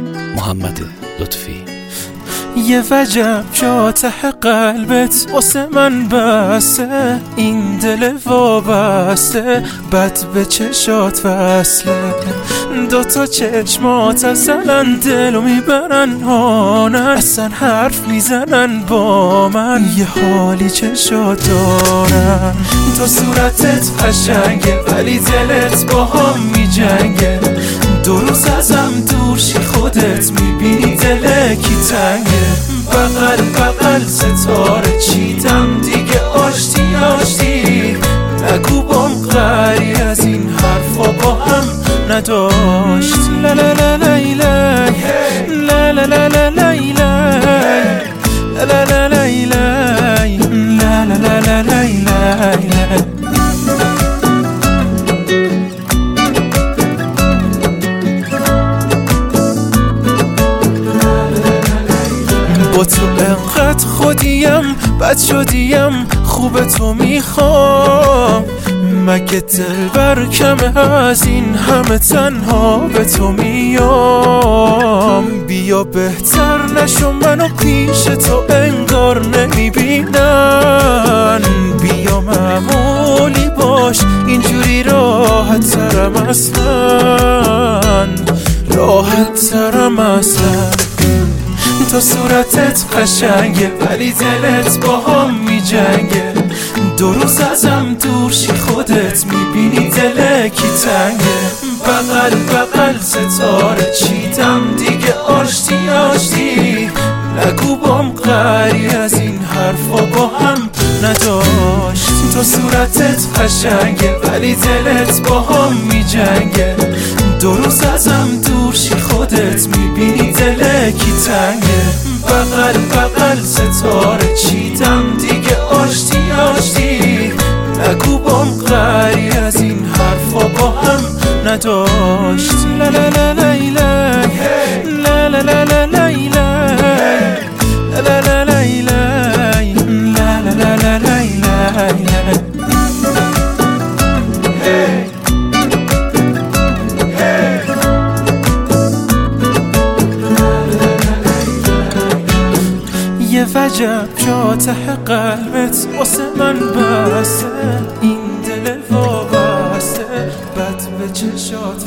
محمد لطفی. یه وجب جا ته قلبت واسه من بسته، این دل وابسته بد به چشات وصله. دوتا چشمات ازلن دلو میبرن هانن، اصلا حرف میزنن با من، یه حالی چشات دارن. تو صورتت قشنگه ولی دلت با هم میجنگه، دو روز ازم دور شی خودت میبینی دل کی تنگه. بغل بغل ستاره چیدم دیگه آشتی آشتی، نگو بام غری از این حرفا با هم نداشتی. لا لا لا لا لا لا لا لا لا لا لا لا لا لا لا. با تو انقدر خودیم بد شدیم، خوب تو میخوام، مگه دلبر کمه از این همه تنها به تو میام. بیا بهتر نشو منو پیش تو انگار نمیبینن، بیا معمولی باش اینجوری راحت ترم اصلا، راحت ترم اصلا. تو صورتت قشنگه ولی دلت با هم میجنگه، دو روز ازم دور شی خودت میبینی دل کی تنگه. بغل بغل ستاره چیدم دیگه آشتی آشتی، نگو بام غری از این حرفا با هم نداشت. تو صورتت قشنگه ولی دلت با هم میجنگه، دو روز ازم دور شی خودت میبینی دل کی تنگه. بغل بغل ستاره چیدم دیگه آشتی آشتی، نگو بام غری از این حرفا با هم نداشت. لا لا لا لا لا لا لا لا لا یه وجب جا ته قلبت واسه من بسته، این دل وابسته بد به چشات